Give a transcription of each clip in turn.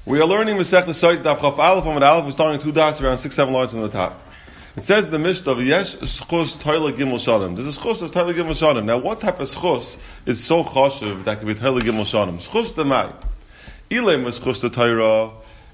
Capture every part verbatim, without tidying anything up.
We are learning Masech L'Sayt Daf Chaf Aleph Amud Aleph. We're starting two dots around six, seven lines from the top. It says in the Mishnah of Yesh Schus Toila Gimel Shanim. There's a Schus that's Toila Gimel Shanim. Now, what type of Schus is so chashuv that can be Toila Gimel Shanim? Schus Demai. Ilem is Schus the Torah.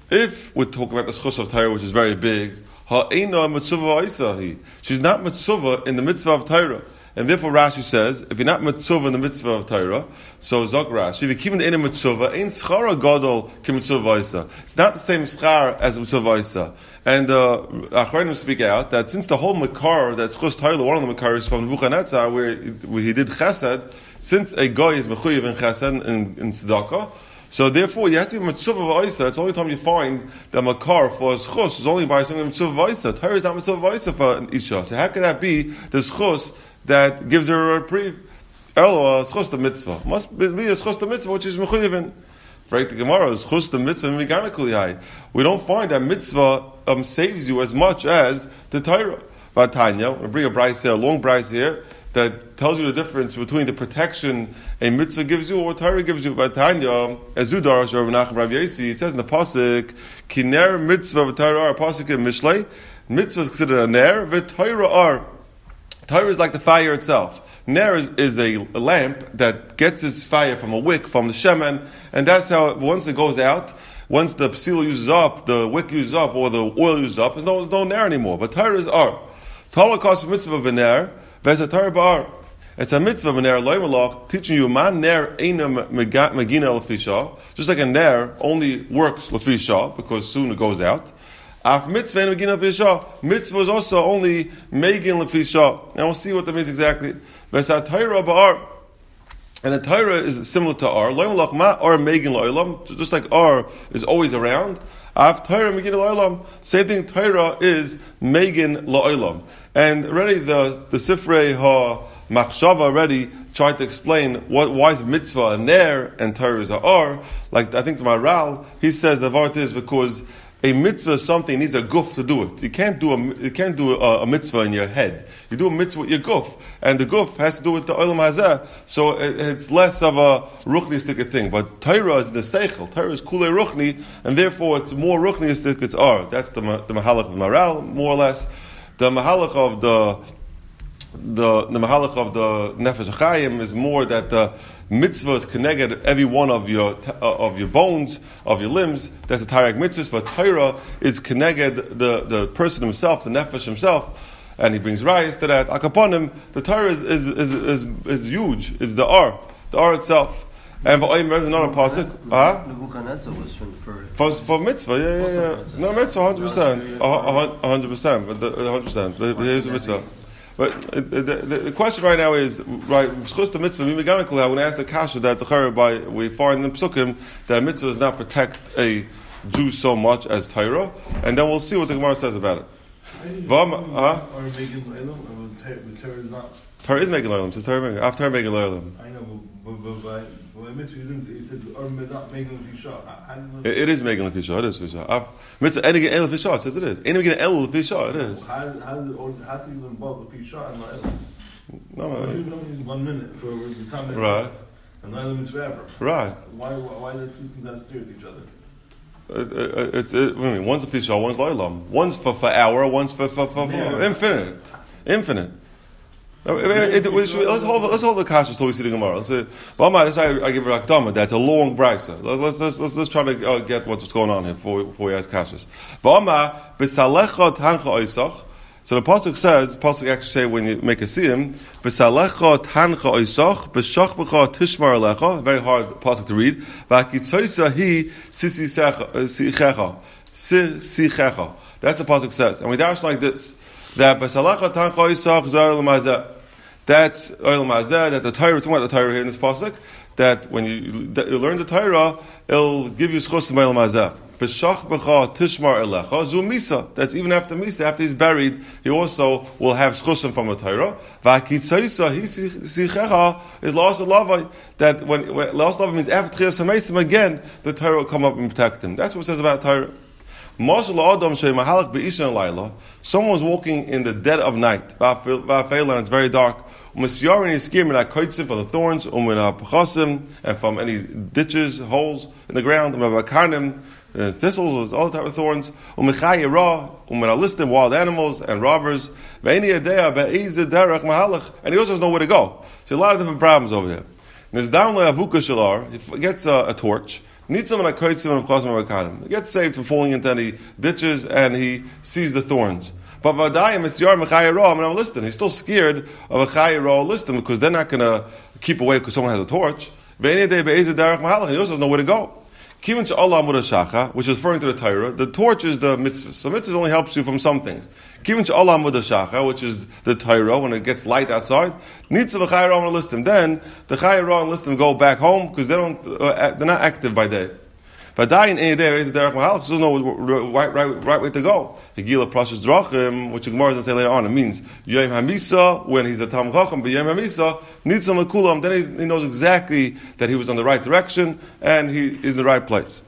If we talk about the Schus of Torah, which is very big, Ha'ena Mitzvah Isahi. She's not Mitzvah in the mitzvah of Torah. And therefore Rashi says, if you're not mitzvah in the mitzvah of Torah, so Zok Rashi, if you keep in the inner mitzvah, ain't schara gadol ki mitzvah vaysa. It's not the same schar as mitzvah vaysa. And uh, Achronim speak out that since the whole makar, that's Chus Torah, one of the makar is from Nebuchadnezzar, where, where he did chesed, since a guy is mechuyev in chesed in, in tzedakah, so therefore you have to be mitzvah vaysa. It's the only time you find the makar for schus is only by something mitzvah vaysa. Torah is not mitzvah vaysa for isha. So how can that be the schus that gives her a reprieve? Elo, schus the mitzvah. Must be a schus the mitzvah, which is mechuyevin. Right, the Gemara is schus the mitzvah migana kuliyai. We don't find that mitzvah um, saves you as much as the Torah. Vatanya, we bring a brayse here, a long brayse here, that tells you the difference between the protection a mitzvah gives you or Torah gives you. Vatanya, Ezudar, Rav Nachman Rav Yesi, it says in the pasuk, kiner mitzvah v'Torah, a pasuk in Mishlei, mitzvah is considered a ner, v'Torah are. Torah is like the fire itself. Ner is, is a, a lamp that gets its fire from a wick, from the shemen, and that's how, it, once it goes out, once the psil uses up, the wick uses up, or the oil uses up, there's no, there's no ner anymore. But Torah is ar. Torah calls mitzvah v'ner, v'es a Torah ba'ar. It's a mitzvah v'ner, loy malach, teaching you, man ner eina magina l'fisha, just like a ner only works l'fisha, because soon it goes out. Af mitzvah and megin l'fisha. Mitzvah is also only megin l'fisha. And we'll see what that means exactly. V'esa Torah ba'ar. And the Torah is similar to ar. Lo'im l'chma ar megin l'olam. Just like ar is always around. Af Torah megin l'olam. Same thing, Torah is megin l'olam. And already the, the Sifrei ha-machshava already tried to explain what, why is mitzvah a ner and Torah is a ar. Like, I think the Maral, he says the vart is because a mitzvah is something needs a guf to do it. You can't do a you can't do a, a mitzvah in your head. You do a mitzvah with your guf, and the guf has to do with the olam hazeh. So it, it's less of a ruchnistic thing. But Torah is the seichel. Torah is kulei ruchni, and therefore it's more ruchnistic. It's ar. That's the the mahalach of Maral, more or less. The mahalach of the the the mahalach of the nefesh HaChaim is more that the mitzvah is connected every one of your uh, of your bones, of your limbs. That's a Tarek mitzvah. But Torah is connected the, the person himself, the nefesh himself, and he brings rayas to that. Akaponim, the Torah is is, is is is huge. It's the ar, the ar itself. And for there's another pasuk. Ah, Nebuchadnezzar was for for for mitzvah. Yeah, yeah, yeah. No mitzvah, hundred percent, hundred percent, but hundred percent. But here's the mitzvah. But the, the, the question right now is, right, schus the mitzvah, I want to ask the kasha that the Chara, by we find in the psukim that mitzvah does not protect a Jew so much as Torah, and then we'll see what the Gemara says about it. Torah is making loyalm. It's Torah making. After making loyalm. I know, but by mitzvah, he said, "Or not making fisha." It is making fisha. It is fisha. Mitzvah any el fisha. It says it is. Any el fisha. It is. How how how do you involve the fisha and loyalm? No, no. You know, one minute for the time. Right. And loyalm is forever. Right. Why why the two things have to steer with each other? It, it, it, it, I mean, one's a fisha, one's loyalm. One's for for hour, one's for for, for, for infinite, infinite. It, it, it, let's hold let's hold the kasha till we see the Gemara. Let's say, well, that's why I give it akdama. That's a long brayso. Let's let's let's let's try to uh, get what's going on here before before we ask kashas. So the pasuk says, pasuk actually say when you make a siyum, b'salecha tancha oisach b'shach b'cha tishmar alecha. Very hard pasuk to read. V'akitzoisa hi sisichecha sichecha. That's the pasuk says, and we dash like this. That b'salecha tancha oisach zoyel mazeh. That's oil mazeh. That the Torah, talking about the Torah here in this pasuk, that when you, that you learn the Torah, it'll give you schus oil mazeh. B'shach b'cha tishmar elecha zu misa. That's even after misa, after he's buried, he also will have schusim from the Torah. V'akitzoisa hi sichecha is lost lavai. That when, when lost lavai means after tchias hameisim again, the Torah will come up and protect him. That's what it says about Torah. Someone was walking in the dead of night, and it's very dark. And from the thorns, and from any ditches, holes in the ground, uh, thistles, all type of thorns. U'mechaya ra, u'menalistim, wild animals and robbers. Ve'eni yadea be'ezeh derech mahalach. And he also doesn't know where to go. So a lot of different problems over here. Nizdaun le'avuka shalar, he gets a, a torch. Needs someone to koitzim and chosm avakadim. He gets saved from falling into any ditches and he sees the thorns. But vadayim is yar mechaya ra, I'm listening. He's still scared of a chaya ra listim because they're not going to keep away because someone has a torch. Ve'eni yadea be'ezeh derech mahalach. And he also doesn't know where to go. Kivin she'olam mudashacha, which is referring to the Torah. The torch is the mitzvah. So mitzvah only helps you from some things. Kivin she'olam mudashacha, which is the Torah, when it gets light outside. Nitzav v'chayra on listim. Then the chayra and listim go back home because they don't, uh, they're not active by day. V'adayin ein yedei be'ezeh derech mahalach, so there's no right, right, right way to go. Hegila prashas drachim, which the Gemara is going to say later on. It means Yom HaMisa, when he's a Talmid Chacham, but Yom HaMisa, Nitzam Akulam, then he's, he knows exactly that he was on the right direction and he is in the right place.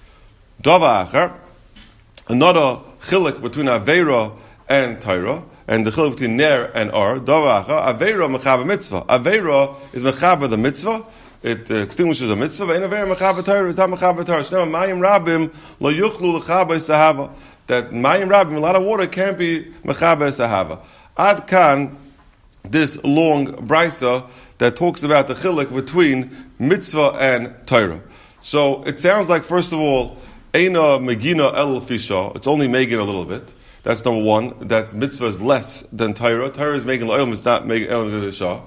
Dava Acher, another chilik between Aveira and Torah, and the chilik between Ner and Ar. Dava Acher, Aveira Mechaber Mitzvah. Aveira is Mechaber the Mitzvah. It uh, extinguishes a mitzvah. And Aveira Mechaber Torah is not Mechaber Torah. Shnei Mayim Rabim Lo Yuchlu L'Chaber Sahava. That Mayim Rabim, a lot of water, can't be Mechaber Sahava. Ad Kan, this long brisa that talks about the chilik between mitzvah and Torah. So it sounds like, first of all, Eina Megina El Fisha, it's only Megan a little bit. That's number one. That mitzvah is less than Torah. Torah is Megan L'Olam, it's not Megan El Fisha.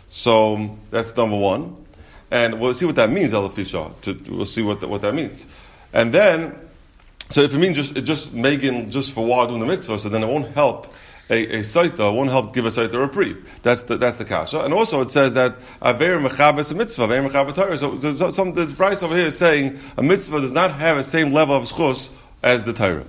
So that's number one. And we'll see what that means, El Fisha. We'll see what, the, what that means. And then, so if it means just, it just Megan just for while doing the mitzvah, so then it won't help a, a saita, won't help give a saita a reprieve. That's the, that's the kasha. And also it says that Aveir Mechabes a mitzvah, Aveir Mechabes Torah. So, so, so some, this price over here is saying a mitzvah does not have the same level of schus as the Torah.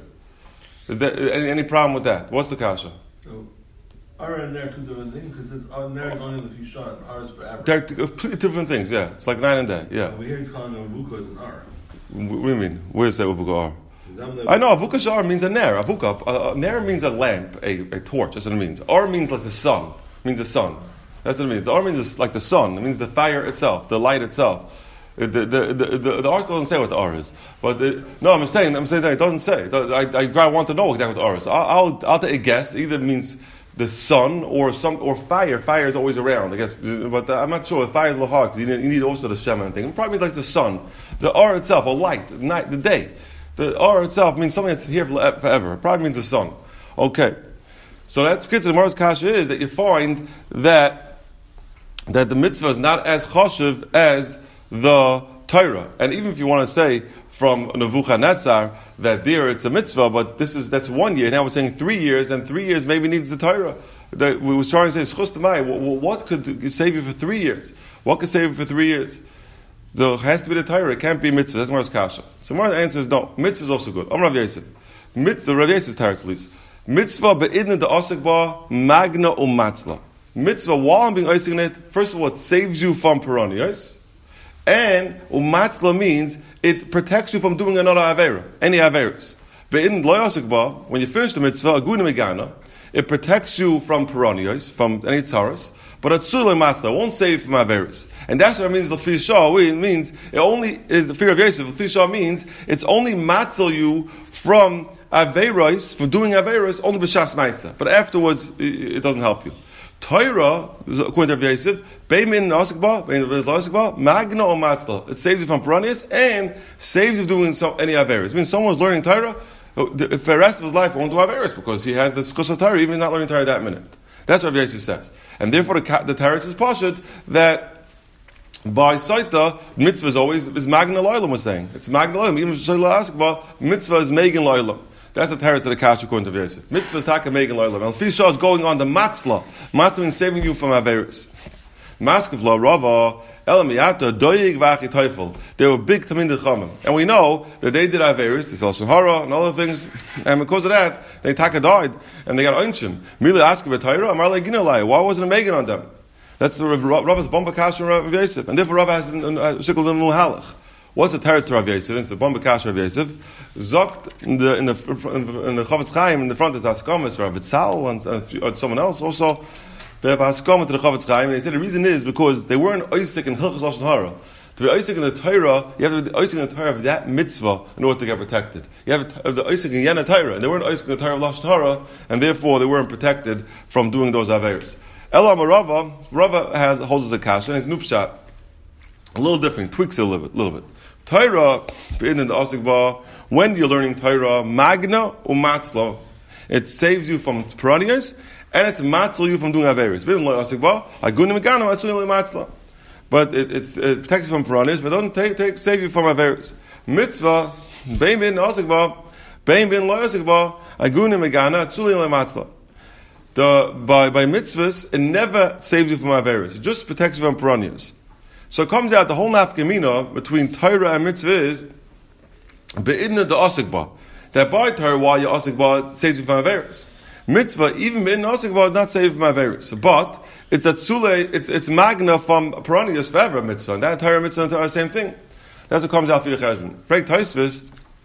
Is there any, any problem with that? What's the kasha? So, Ar and Ner are two different things, because it's uh, Ner is only the Fisha and Ar is forever. They're completely different things, yeah. It's like night and day, yeah. We hear it's calling Avuka as an Ar. What do you mean? Where is that Avuka Ar? I know, Avuka Shar means a ner. Avuka, a, a ner means a lamp, a, a torch. That's what it means. Ar means like the sun. It means the sun. That's what it means. The Ar means like the sun. It means the fire itself, the light itself. The the the, the, the, the article doesn't say what the Ar is. But the, no, I'm saying I'm saying that it doesn't say. I, I, I want to know exactly what the Ar is. I'll, I'll I'll take a guess. Either it means the sun or some or fire. Fire is always around, I guess. But I'm not sure. Fire is a little hard because you need, you need also the Shema and thing. It probably means like the sun, the Ar itself, or light, the night, the day. The Ar itself means something that's here forever. It probably means the sun. Okay. So that's because the Gemara's kasha is that you find that that the mitzvah is not as choshev as the Torah. And even if you want to say from Nebuchadnezzar that there it's a mitzvah, but this is that's one year. Now we're saying three years, and three years maybe needs the Torah. That we was trying to say schus t'mai. What could save you for three years? What could save you for three years? So it has to be the Torah. It can't be mitzvah. That's Gemara's kasha. So Gemara's answer is no. Mitzvah is also good. Am Rav Yosef. Mitzvah, Rav Yosef's teretz at least. Mitzvah be'idna de'osik ba magna u'matzla. Mitzvah, while I'm being osik in it, first of all, it saves you from peronios. And u'matzla means it protects you from doing another avera, any averas. Be'idna de'osik ba, when you finish the mitzvah, aguna megana, it protects you from peronios, from any tzaras. But atzula matzla won't save you from averas. And that's what it means, L'fi Shah. It means, it only is the fear of Yosef. L'fi Shah means, it's only matzel you from Averos, from doing Averos, only b'shas ma'isa. But afterwards, it doesn't help you. Torah, according to Rav Yosef, Beimin Nasikba, Beimin Nasikba, Magna or Matzla. It saves you from Peronius and saves you from doing some, any Averos. It means someone's learning Torah, for the rest of his life won't do Averos because he has the Schus of Torah, even if he's not learning Torah that minute. That's what Rav Yosef says. And therefore, the, the Torah is Pashut that by Saita, mitzvah is always, is Magna Loilam was saying. It's Magna Loilam. Even Shaila Askba, mitzvah is Megan Loilam. That's the teretz of the Kash according to Yosef. Mitzvah is Taka Megan Loilam. And L'fi Shah is going on the Matzla. Matzla means saving you from Averis. Maskevla, Rava, Elamiyata, Doyig Vachi Teufel. They were big Tamid Chamim. And we know that they did Averis, they sell Shahara and other things. And because of that, they Taka died and they got Unchim. Mili Askeva Torah, Amarle Ginalai. Why wasn't it Megan on them? That's the Rava's Bomba Kasha and Rav Yosef. And therefore Rava has a shikul in Muhalach. What's the teretz to Rav Yosef? It's the Bomba Kasha Rav Yosef. Zokt in the in the in the Chavetz Chaim in the front is Haskamas Rav Tzal and uh, someone else also. They have Haskamas to the Chavetz Chaim, and they said the reason is because they weren't Oisik and Hilchos Lashon Hara. To be Isaac in the Torah, you have to be Isaac in the Torah of that mitzvah in order to get protected. You have to the Isaac in Yana Torah, and they weren't Isaac in the Torah of Lashon Hara, and therefore they weren't protected from doing those Averos. Elam Rava, Rava has holds a kasha, and his nupshat a little different, tweaks it a little bit. Little bit. Torah, in the Asik Ba, when you're learning Torah, Magna u'Matzla, it saves you from piranhas, and it's matzla you from doing Averos. But it, it's, it protects you from piranhas, but doesn't take, take, save you from Averos. Mitzvah, bein bin Asikba, bein bin lo Asikba, agunim megana, tzuli lematzla. The by by mitzvahs, it never saves you from Averos. It just protects you from piranhas. So it comes out the whole nafkamina between Torah and mitzvah is be'idna the Asikba. That by Torah, while you're Asikba, it saves you from Averos. Mitzvah, even be'idna Asikba, is not saved from Averos. But it's a tzule, it's it's magna from piranhas forever mitzvah. And that entire mitzvah and the same thing. That's what comes out for the cheshbon. Break Taisvis,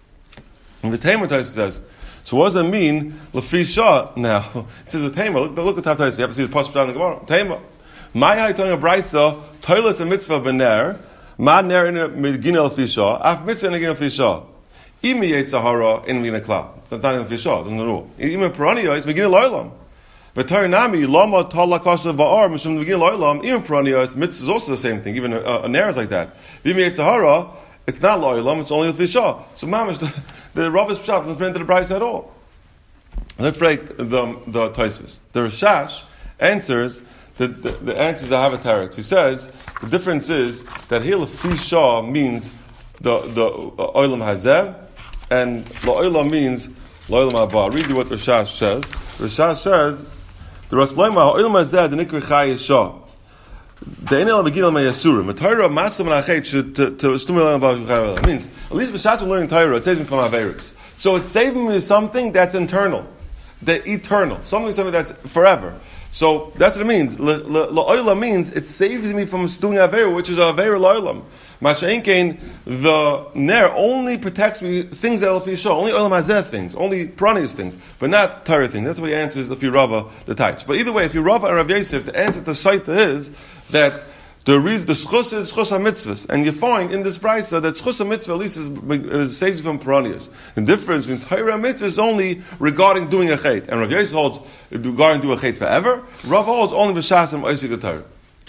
and the Tamer Taisvis says, so what does it mean, Lefi Shah? Now, it says a Tamer, look, look at the top Taisvis, you have to see the Pasuk down in the Gemara. Tamer. My Haitong Braisa, Toilet a mitzvah bener, Ma ner in Medgina Lefi Shah, Af mitzvah in Medgina Lefi Shah. Imi Yetzahara in Medgina Klal. It's not in Lefi Shah, doesn't know. Imi Piranha is Medgina Loilam. But Tarinami, Lama Tala Kasa Ba'ar, Mishum Medgina Loilam, Imi Piranha is mitzvah is also the same thing, even a, a ner is like that. Imi Yetzahara, it's not Loilam, it's only Lefi Shah. So Mamish, the, the Rabbis Pshat doesn't fit into the price at all. Let's break the, the Taisvis. The Rashash answers, the, the, the answers I have a teretz. He says, the difference is that here Lefi Shah means the, the uh, Oilam Hazeh, and La'olam means La'olam Haba. Read you what the Rashash says. The Rashash says, the Rasloim Ha'olam Hazeh, the Nikri Chai Shah. The Enel Begin Al Mayasurim. A Torah Masam Nachet should to to stimulate about. It means at least b'shas I'm learning Torah, it saves me from Averos. So it's saving me something that's internal, the eternal, something something that's forever. So that's what it means. La'olam means it saves me from doing Averos, which is Averos La'olam. Masha'inkein, the ner only protects me things that Lefi Shah, only Olam Hazeh things, only piranhas things, but not Torah things. That's the way he answers if you Rava the Taich. But either way, if you Rava and Rav Yosef, the answer to the Shaita is that the reason the schus is schus ha-mitzvahs, and you find in this brisa that schus ha-mitzvah at least is, is saves you from piranhas. The difference between Torah and mitzvah is only regarding doing a chait, and Rav Yosef holds regarding doing a chait forever. Rav holds only b'shas and oisik Torah.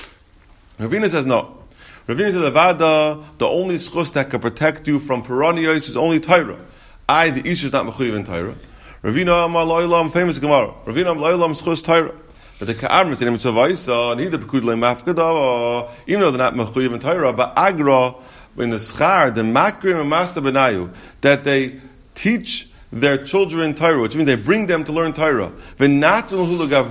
Ravina says no. Ravina says avada, the only schus that can protect you from piranhas is only Torah. I, the ish is not mechuyev in Torah. Ravina amar lo'ilam, famous Gemara. Ravina amar lo'ilam schus Torah. But the Ka'amr said, and he the Pekudle Mafkada, even though they're not Mechuyev in Torah, but Agra, in the Schar, the Makrim and Master Benayu, that they teach their children Torah, which means they bring them to learn Torah. They wait for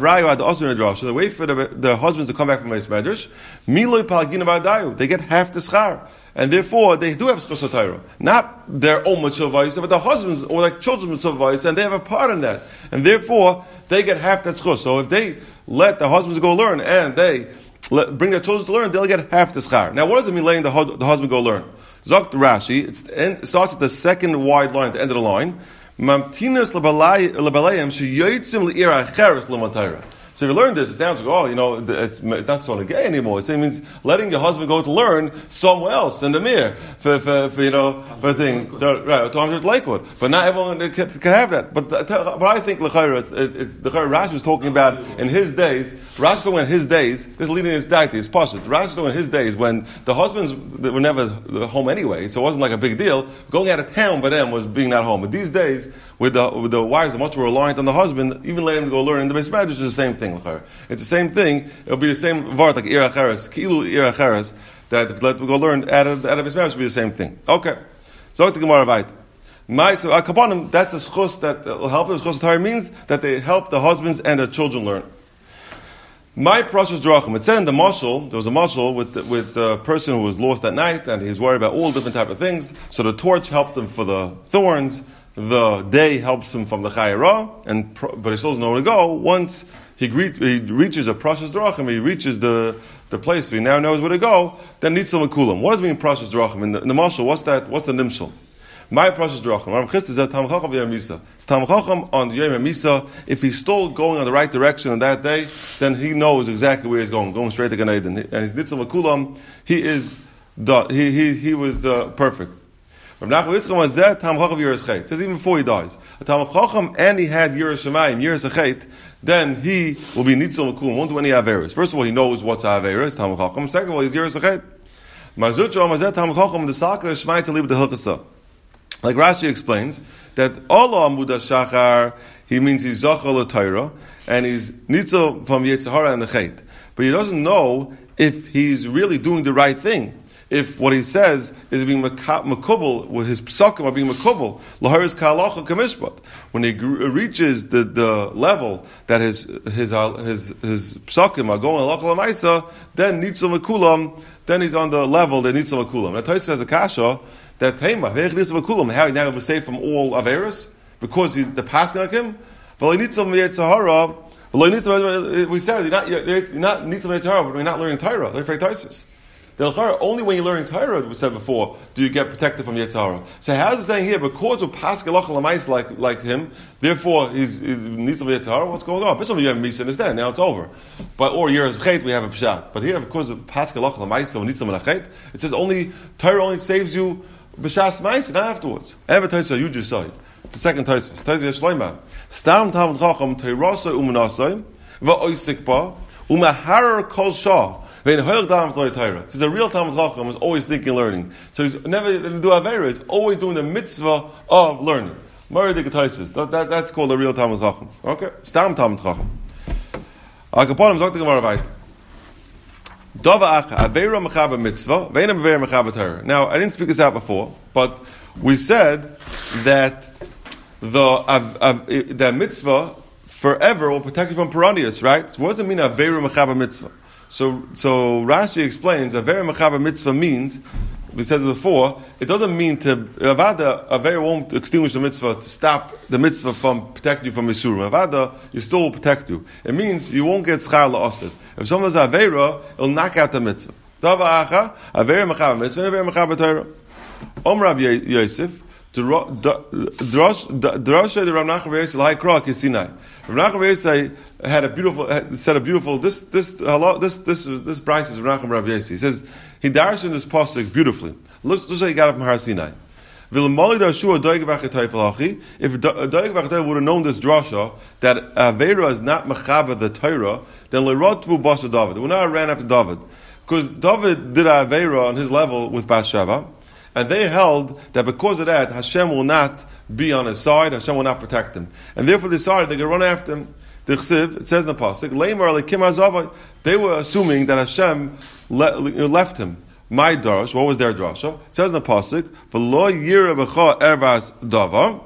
the, the husbands to come back from Beis Medrash. They get half the Schar. And therefore, they do have schus Torah. Not their own mitzvah, but the husbands or like children's mitzvah, and they have a part in that. And therefore, they get half that schus. So if they let the husbands go learn and they let, bring their children to learn, they'll get half the schar. Now, what does it mean letting the, the husband go learn? Zok Rashi, it's, it starts at the second wide line at the end of the line. Mamtinas lebalayim sheyotzim le'ira acheres l'matayra. So if you learn this, it sounds like, oh, you know, it's, it's not so gay anymore. It means letting your husband go to learn somewhere else in the mirror for, for, for you know, for a thing. So, right, to Lakewood. But not everyone can, can have that. But, the, but I think L'chayra, it's, it's, the Rashi was talking about in his days, Rashi was talking about his days, this is leading his diety, it's Pashut. Rashi was talking about his days when the husbands were never home anyway, so it wasn't like a big deal. Going out of town by them was being not home. But these days, with the, with the wives are much more reliant on the husband, even letting them go learn in the Beis Medrash is the same thing. It's the same thing. It'll be the same vart like ira acheres, kilu ira acheres, that if let them go learn out of out of Beis Medrash will be the same thing. Okay, so the Gemara right. My so akaponim, that's a schus that will help. The schus Torah means that they help the husbands and the children learn. My precious drachim. It said in the mashal, there was a mashal with the, with the person who was lost that night, and he was worried about all different type of things. So the torch helped him for the thorns. The day helps him from the chayra, and but he still doesn't know where to go. Once he, greet, he reaches a precious drachim, he reaches the, the place, he now knows where to go, then needs some akulam. What does it mean precious drachim? In the, in the mashal, what's that? What's the nimshal? My precious drachim. Rav Chisda says Tam Chacham v'Yamisa. It's Tam Chacham on Yom Misa. If he's still going on the right direction on that day, then he knows exactly where he's going, going straight to Gan Eden. And he's nitzal akulam. He is done. He he he was uh, perfect. Rav Nachman Yitzchak was that Tam Chacham Yiras Chet. It says even before he dies, a Tam Chacham and he had Yiras Shemayim, Yiras Chet, then he will be Nitzal Makum. Won't do any Averis. First of all, he knows what's Averis, Tam Chacham. Second of all, he's Yiras Chet. Mazutra Mazet Tam Chacham the Sakha Shmai Talib the Hilchasa. Like Rashi explains that Allah Amuda Shachar, he means he's Zachal Torah and he's Nitzal from Yetzirah and the Chet, but he doesn't know if he's really doing the right thing. If what he says is being makubal, with his psakim are being makubal, laharis ka'alacha kamishpat. When he gr- reaches the, the level that his his his his psakim are going alacha lamaisa, then nitzul makulam, then he's on the level that nitzul makulam. Now Tosfos says a kasha that tema ve'ich nitzul makulam, how he now will be saved from all averos because he's the passing like him. But nitzul miyetzahara, we said you're not you're not nitzul miyetzahara, but we're not learning Torah. They're afraid Tosfos. The only when you're learning Torah, we said before, do you get protected from Yetzirah. So how is it saying here, because of Pascal Lamais like like him, therefore he's, he needs some Yetzirah? What's going on? Bishlam Yem Misa understand, now it's over. But or years Chet, we have a Pshat. But here, because of Pascal Lamais, so needs some Chet, it says only Torah only saves you B'Shas Ma'is, not afterwards. Ever Tosfos, you just said. It's the second Tosfos. Tosfos Shloimeh. Stam Talmud Chacham Teirasa Umanasai Va'oisik Ba Umaharar Kol Shah. This is a real Talmud Chacham is always thinking learning. So he's never do Avera, he's always doing the mitzvah of learning. That, that, that's called a real Talmud Chacham. Okay? Stam Talmud Chacham. Akaponim sagt the Gemara weiter. Dava acha, Avera mechaba mitzvah, ve'ena Avera mechaba Torah. Now, I didn't speak this out before, but we said that the, uh, uh, the mitzvah forever will protect you from piranhas, right? So what does it mean Avera mechaba mitzvah? So, so Rashi explains a very mechaba mitzvah means, we said it before, it doesn't mean to avada avera won't extinguish the mitzvah to stop the mitzvah from protecting you from misurim. Avada, you still will protect you. It means you won't get schar la'asid. If someone does avera, it'll knock out the mitzvah. Dava acha avera mechaba mitzvah, avera mechaba Torah. Om Rav Yosef. Drasha the Rav Nachman Bar Yosef L'Hai Kra Kisinai. Rav Nachman Bar Yosef had a beautiful, had said a beautiful. This this this this this Bryce is Rav Nachman Bar Yosef. He says he darshan this pasuk beautifully. Looks looks like he got it from Har Sinai. If Doeg V'Chatoy would have known this drasha that Avera is not mechaba the Torah, then leRotvu Basa David. They would not have ran after David because David did Avera on his level with Bathsheba. And they held that because of that, Hashem will not be on his side, Hashem will not protect him. And therefore they decided they could run after him. The Chsiv, it says in the Pasuk, they were assuming that Hashem le- left him. My Darash, what was their drasha? It says in the Pasuk, V'lo yira b'cha ervas dava.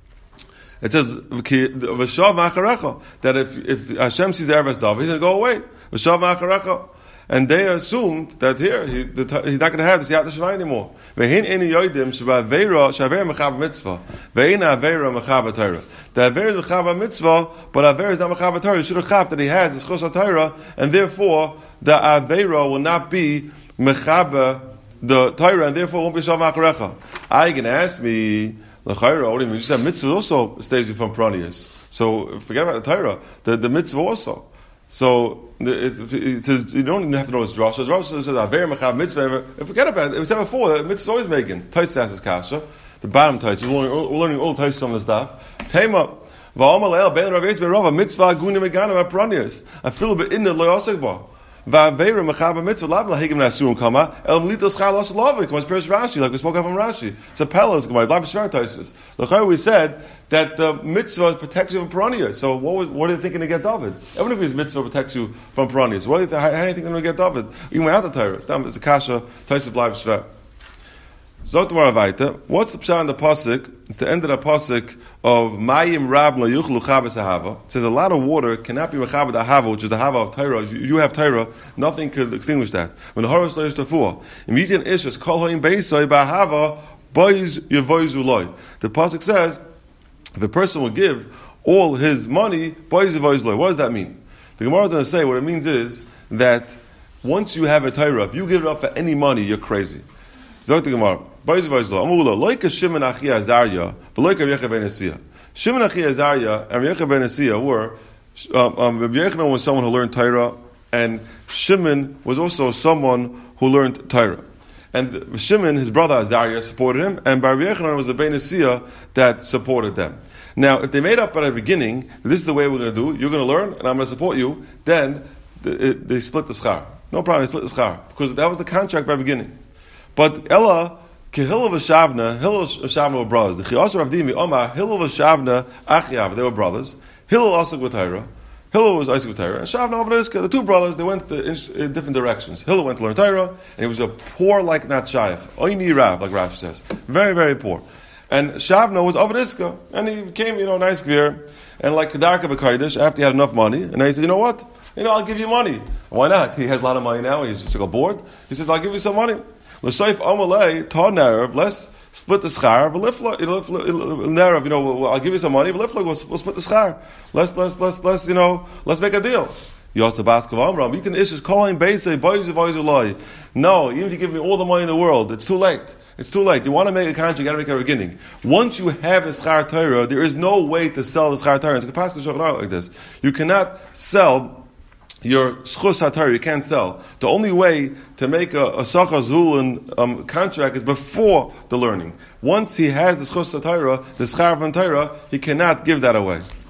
It says, V'shav ma'acharecha, that if, if Hashem sees ervas dava, he's going to go away. V'shav ma'acharecha. And they assumed that here he, the, he's not going to have the Siyat Shema anymore. Ve'hin eni yoidim sh'va'avera sh'avera mechaba mitzvah ve'hin avera mechaba Torah. The avera is mechaba mitzvah, but avera is not mechaba Torah. You should have chaf that he has his chos Torah, and therefore the avera will not be mechaba the Torah, and therefore won't be shav ma'acharecha. I can ask me l'chayra. What do you mean? You said mitzvah also stays you from pranias. So forget about the Torah. The the mitzvah also. So it's, it's, it's, you don't even have to know it's drasha. Drasha says aver mechav mitzvah. Forget about it. We said before that mitzvah is always making. Tais asks kasha. The bottom tais. We're learning, we're learning all tais on the stuff. Tema va'amal el ben Rav Yosef ben Rava mitzvah gunim megana v'pranias. I feel a bit in the loyasik bar. Va'aver mechav mitzvah lav lahigim nasurim kama el mlita schar los lavik. Comes first Rashi like we spoke of from Rashi. It's a pelas gemara. Lav shvar taisus. The we said that the mitzvah protects you from piranha. So what, was, what are they thinking to get David? Even if his mitzvah protects you from piranha, what are they, how, how do you think they're going to get David? Even without the Torah. It's a kasha, Taisa B'Lav Shver. Zot Gemara Vaita. What's the pshat in the pasuk? It's the end of the pasuk of Mayim Rab Lo Yuchlu Chabas Ahava. It says a lot of water cannot be mechabed ahava, which is the hava of Torah. You, you have Torah, nothing could extinguish that. When the horos lo yishtafua, immediate issues kol hoim beisoy ba'ahava boys yevoizu loy. The pasuk says, if a person will give all his money, boys yevoizu loy. What does that mean? The Gemara is going to say what it means is that once you have a Torah, if you give it up for any money, you're crazy. Zot the Gemara. Boys yevoizu loy. Amula loika Shimon Achi Azariah, v'loika Yechav ben Asiyah. Shimon Achi Azariah and Yechav ben Asiyah were um, um, Rabbi Yochanan was someone who learned Torah, and Shimon was also someone who learned Torah. and Shimon, his brother Azariah, supported him, and Bar Yochanan was the Bnei Siyah that supported them. Now, if they made up at the beginning, this is the way we're going to do, you're going to learn, and I'm going to support you, then they, they split the schar. No problem, they split the schar. Because that was the contract by the beginning. But Ella, Hillel v'Shavna, Hillel v'Shavna were brothers. The Chiyasar Avdimi, Omar, Hillel v'Shavna, Achyav, they were brothers. Hillel also with Torah. Hillel was Isaac with Torah. And Shavna Avdiska, the two brothers, they went in, in different directions. Hillel went to learn Torah, and he was a poor like not Shaykh. Oini Rav, like Rashi says. Very, very poor. And Shavna was Avdiska, and he became, you know, nice gvir, and like Kedarka B'Kaidish, after he had enough money, and then he said, you know what? You know, I'll give you money. Why not? He has a lot of money now, he's just a bored. He says, I'll give you some money. L'soif Amalei, Tar Narav, let's split the schar, Narav, you know, I'll give you some money, we'll, we'll split the schar. Let's, let's, let's, let's, you know, let's make a deal. Yotabaskav Amram, Eaton Ish is calling Beisei, Boizu, Boizu Loi. No, even if you give me all the money in the world, it's too late. It's too late. You want to make a contract, you got to make it at the beginning. Once you have a schar Torah, there is no way to sell the schar Torah. It's like this. You cannot sell your schus HaTorah, you can't sell. The only way to make a, a Sachar Zulun um, contract is before the learning. Once he has the schus HaTorah, the schar of Torah, he cannot give that away.